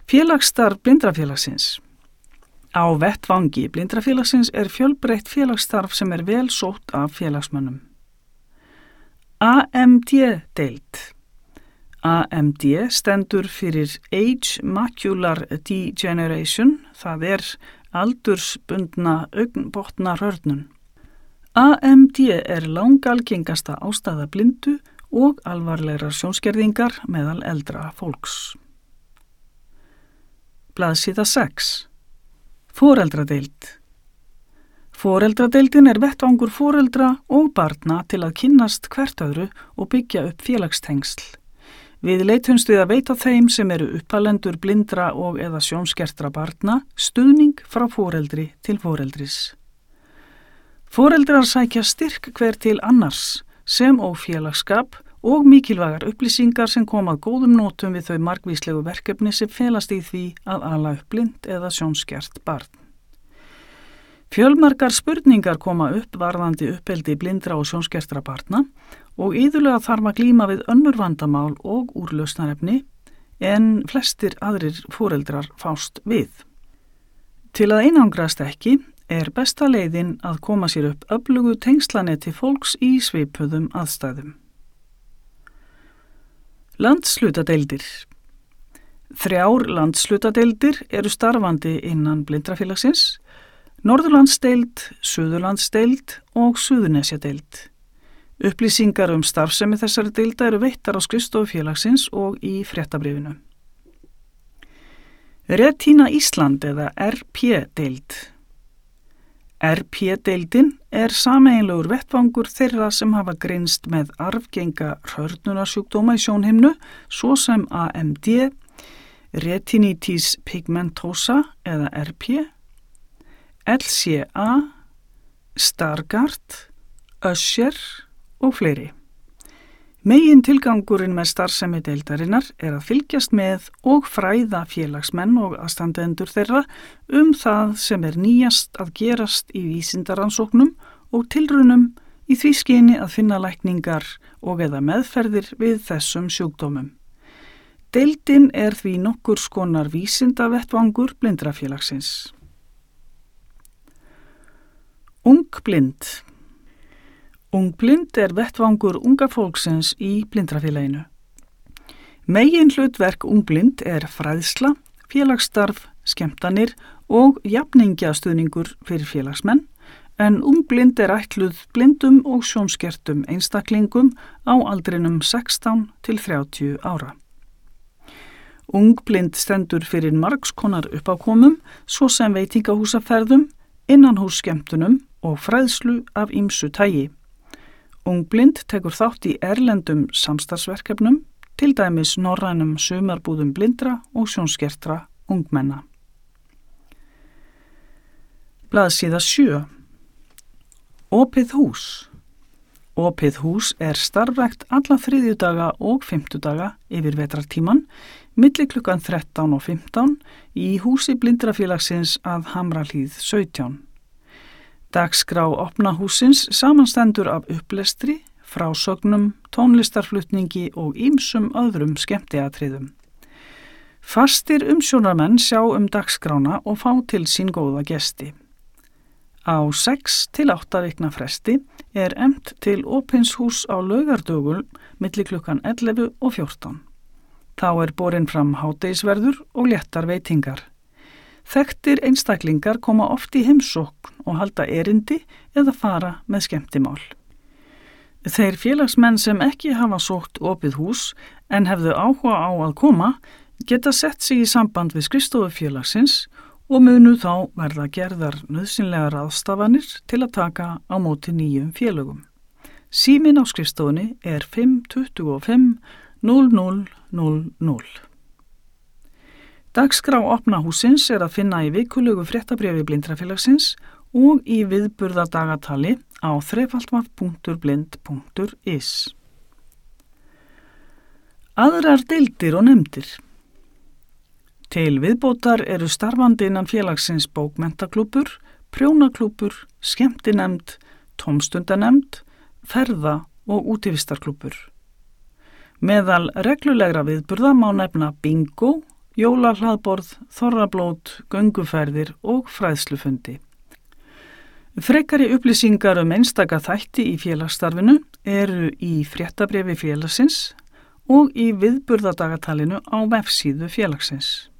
Félagsstarf Blindrafélagsins. Á vettvangi Blindrafélagsins fjölbreytt félagsstarf sem vel sótt af félagsmönnum. AMD-deild. AMD stendur fyrir Age Macular Degeneration, það aldursbundna augnbotna hrörnun. AMD langalgengasta ástæða blindu og alvarlegrar sjónskerðingar meðal eldra fólks. Blaðsíða 6. Foreldradeild. Foreldradeildin vettvangur foreldra og barna til að kynnast hvert öðru og byggja upp félagstengsl. Við leitumst við að veita þeim sem uppalendur blindra og eða sjónskertra barna stuðning frá foreldri til foreldris. Foreldrar sækja styrk hver til annars sem og félagsskap og mikilvægar upplýsingar sem koma að góðum nótum við þau margvíslegu verkefni sem felast í því að ala upp blind eða sjónskert barn. Fjölmargar spurningar koma upp varðandi uppeldi blindra og sjónskertra barna og iðulega þarf að glíma við önnur vandamál og úrlausnarefni en flestir aðrir foreldrar fást við. Til að einangrast ekki besta leiðin að koma sér upp öflugu tengslanetti fólks í svipuðum aðstæðum. Landshlutadeildir. 3 landshlutadeildir starfandi innan Blindrafélagsins, Norðurlandsdeild, Suðurlandsdeild og Suðurnesjadeild. Upplýsingar starfsemi þessari deilda veittar á skrifstofu félagsins og í fréttabréfinu. Retina Ísland eða RP-deild. RP-deildin sameiginlegur vettvangur þeirra sem hafa greinst með arfgenga hrörnunarsjúkdóma í sjónhimnu, svo sem AMD, retinitis pigmentosa eða RP, LCA, Stargardt, Usher og fleiri. Megin tilgangurinn með starfsemi deildarinnar að fylgjast með og fræða félagsmenn og aðstandendur þeirra það sem nýjast að gerast í vísindaransóknum og tilraunum í því skyni að finna lækningar og eða meðferðir við þessum sjúkdómum. Deildin því nokkurs konar vísindavettvangur Blindrafélagsins. Ungblind. Ungblind vettvangur unga fólksins í Blindrafélaginu. Megin hlutverk ungblind fræðsla, félagsstarf, skemmtanir og jafningjastuðningur fyrir félagsmenn, en ungblind ætluð blindum og sjónskertum einstaklingum á aldrinum 16 til 30 ára. Ungblind stendur fyrir margs konar uppákomum, svo sem veitingahúsaferðum, innanhússkemmtunum og fræðslu af ýmsu tagi. Ungblind tekur þátt í erlendum samstarfsverkefnum, til dæmis norrænum sumarbúðum blindra og sjónskertra ungmenna. Blaðsíða 7. Opið hús. Opið hús starfrækt alla þriðjudaga og fimmtudaga yfir vetrartíman, milli klukkan 13 og 15 í húsi Blindrafélagsins að Hamrahlíð 17. Dagskrá opna húsins samanstendur af upplestri, frásögnum, tónlistarflutningi og ýmsum öðrum skemmtiatriðum. Fastir umsjónarmenn sjá dagskrána og fá til sín góða gesti. Á 6 til 8 vikna fresti efnt til opins hús á laugardögum milli klukkan 11 og 14. Þá borin fram hádegisverður og léttar veitingar. Þekktir einstaklingar koma oft í heimsókn og halda erindi eða fara með skemmtimál. Þeir félagsmenn sem ekki hafa sótt opið hús en hefðu áhuga á að koma geta sett sig í samband við skrifstofu félagsins og munu þá verða gerðar nauðsynlegar ráðstafanir til að taka á móti nýjum félögum. Síminn á skrifstofunni 525 0000. Dagskrá opna húsins að finna í vikulegu fréttabréfi Blindrafélagsins og í viðburðardagatali á www.blind.is. Aðrar deildir og nefndir. Til viðbótar starfandi innan félagsins bókmenntaklúbbur, prjónaklúbbur, skemmtinefnd, tómstundanefnd, ferða- og útivistarklúbbur. Meðal reglulegra viðburða má nefna bingo, jólahlaðborð, þorrablót, gönguferðir og fræðslufundi. Frekari upplýsingar einstaka þætti í félagsstarfinu eru í fréttabréfi félagsins og í viðburðardagatalinu á vefsíðu félagsins.